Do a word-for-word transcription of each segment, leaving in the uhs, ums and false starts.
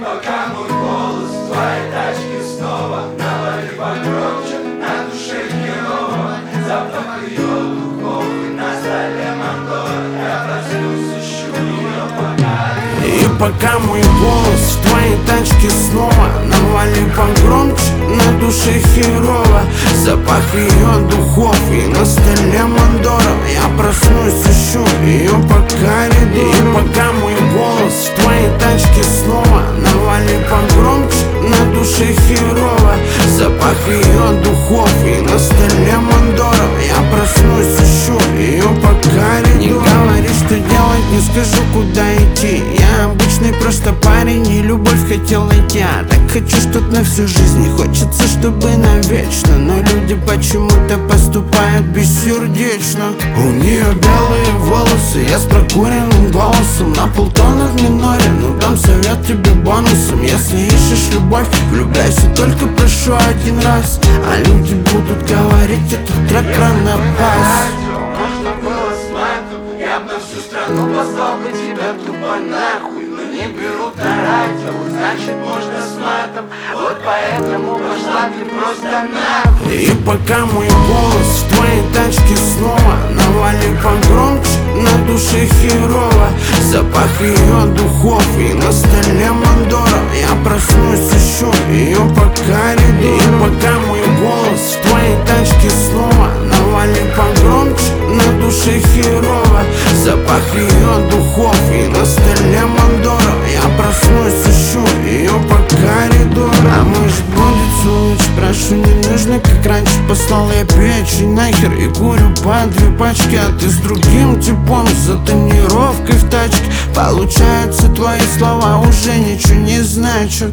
пока мой голос в твоей тачке снова навали погромче, на душе херово. Запах ее духов на столе Мандора. Я проснусь, ищу ее пока. И пока мой голос в твоей тачке снова навали погромче, на душе херово. Запах ее духов и на столе Мандора. Я проснусь, ищу ее по коридору. И пока мой голос в твоей тачке снова навали погромче, на душе херово. Запах ее духов и на столе Мандора. Я проснусь, ищу ее по коридору. Не говори, что делать, не скажу, куда идти. Я обычный просто парень, и любовь хотел найти. А так хочу что-то на всю жизнь, не хочется, чтобы навечно. Но люди почему-то поступают бессердечно. У нее белые волосы, я с прокуренным голосом. На полтона в миноре, ну дам совет тебе бонусом. Если ищешь любовь, влюбляйся, только прошу один раз. А люди будут говорить, этот трек рано пас. Можно было с матом, я б на всю страну послал бы тебя тупо нахуй. Но не берут на радио, значит можно с матом. Вот поэтому пошла ты просто нахуй. И пока мой голос в твоей тачке снова навали погромче, на душе херово. Запах ее духов и на столе Мандора. Я проснусь, ищу ее по коридору. И пока мой голос в твоей тачке снова навали погромче, на душе херово. Запах ее духов и на столе Мандора. Я проснусь, ищу ее по коридору. А может будет солнце, прошу, не нужно как раньше. Послал я печень нахер и курю по две пачки. А ты с другим типом, за тонировкой в тачке. Получается, твои слова уже ничего не значат.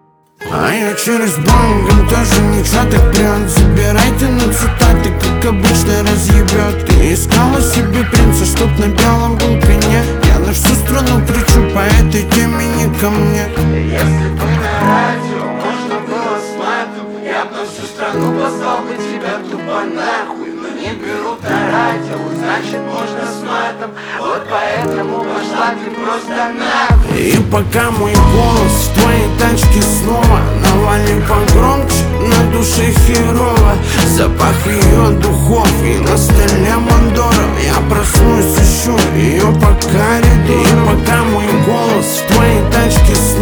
А я через бангом тоже ничего, так прям забирайте на цитаты, как обычно разъебет. Ты искала себе принца, чтоб на белом был коня. Я на всю страну кричу, по этой теме не ко мне. Если бы на радио можно было с матом, я б на всю страну послал бы тебя тупо нахуй. Но не берут на радио, значит можно с матом. Вот поэтому пошла ты просто нахуй. И пока мой голос в твоей тачке снова навали погромче, на душе херово. Запах ее духов и на столе Мандора. Я проснусь, ищу ее по коридору. И пока мой голос в твоей тачке снова